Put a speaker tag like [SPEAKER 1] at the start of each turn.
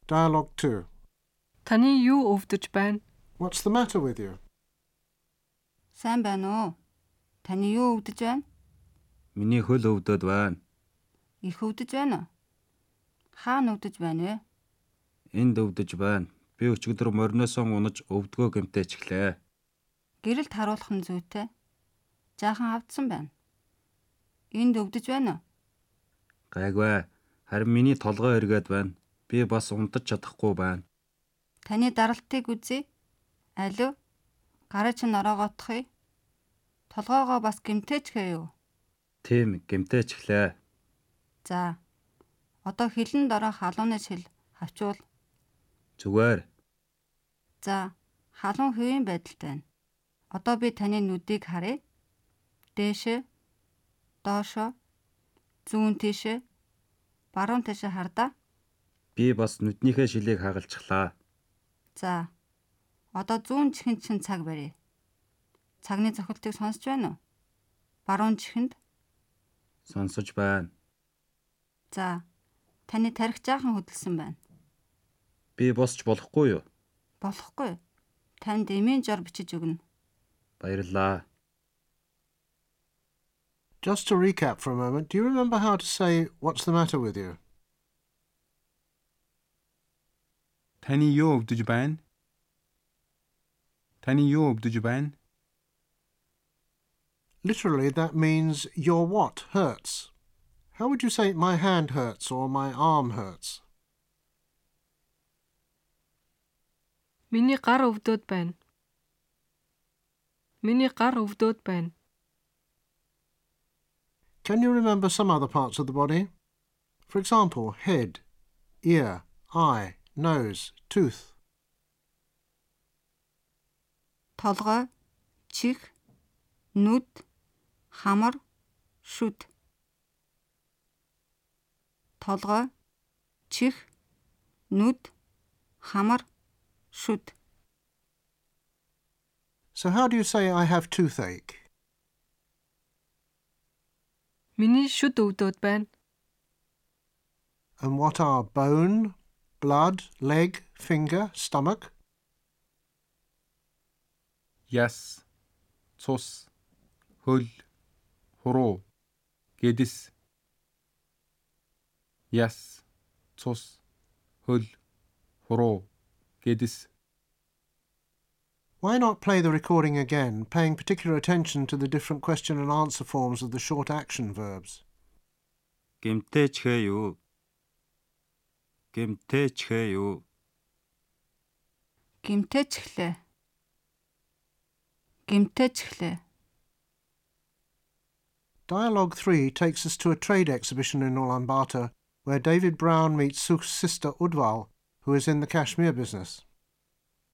[SPEAKER 1] Dialogue 2.
[SPEAKER 2] Таны юу өвдөж байна?
[SPEAKER 1] What's the matter with you?
[SPEAKER 3] Сайн байна уу? Таны юу өвдөж байна?
[SPEAKER 4] Миний хөл өвдөд байна.
[SPEAKER 3] Их өвдөж байна уу? Хаана өвдөж байна вэ?
[SPEAKER 4] Энд өвдөж байна. Би өчигдөр мориноосоо унаж өвдгөө гэмтээчихлээ.
[SPEAKER 3] Гэрэлд харуулах нь зүйтэй. Жаахан авдсан байна. Энд өвдөж байна уу?
[SPEAKER 4] Гайгүй. Харин миний толгой эргээд байна. Би бас унтаж чадахгүй байна.
[SPEAKER 3] Таны даралтыг үзье. Алив? Гараа чинь ороогоотхъя. Толгоогоо бас гэмтээчгээ юу?
[SPEAKER 4] Тийм, гэмтээчихлээ.
[SPEAKER 3] За. Одоо хилэн дороо халуунаас хил хавчуул.
[SPEAKER 4] Зүгээр.
[SPEAKER 3] За. Халуун хэвийн байдалтай байна. Одоо би таны нүдийг харъя. Дээшээ, доошоо, зүүн тийшээ, баруун тийшээ хардаа.
[SPEAKER 4] Би бас нүднийхээ шилийг хагалчихлаа.
[SPEAKER 3] За. Одоо зүүн чихэнд чинь цаг барья. Цагны цохилтыг сонсч байна уу? Баруун чихэнд.
[SPEAKER 4] Сонсож байна.
[SPEAKER 3] За. Таны тархи жаахан хөдөлсөн байна.
[SPEAKER 4] Би босч болохгүй юу?
[SPEAKER 3] Болохгүй. Танд эмийн жор бичиж өгнө.
[SPEAKER 4] Баярлалаа.
[SPEAKER 1] Just to recap for a moment, do you remember how to say, what's the matter with you?
[SPEAKER 5] Таны юу өвдөж байна? Таны юу өвдөж байна?
[SPEAKER 1] Literally, that means your what hurts. How would you say my hand hurts or my arm hurts?
[SPEAKER 2] Миний гар өвдөд байна. Миний гар өвдөд байна.
[SPEAKER 1] Can you remember some other parts of the body? For example, head, ear, eye, nose, tooth.
[SPEAKER 3] Толгой, чих, нүд, хамар, шүд. Толгой, чих, нүд, хамар, шүд.
[SPEAKER 1] So how do you say I have toothache?
[SPEAKER 2] Миний шүд өвдөд байна.
[SPEAKER 1] And what are bone, blood, leg, finger, stomach?
[SPEAKER 5] Яс, цус, хөл, хуруу, гэдэс. Яс, цус, хөл, хуруу, гэдэс.
[SPEAKER 1] Why not play the recording again, paying particular attention to the different question and answer forms of the short action verbs?
[SPEAKER 4] Гэмтээчихээ юу? Гэмтээчихээ юу?
[SPEAKER 3] Гэмтээчихлээ. Гэмтээчихлээ.
[SPEAKER 1] Dialogue 3 takes us to a trade exhibition in Ulaanbaatar where David Brown meets Sukh's sister Udval, who is in the cashmere business.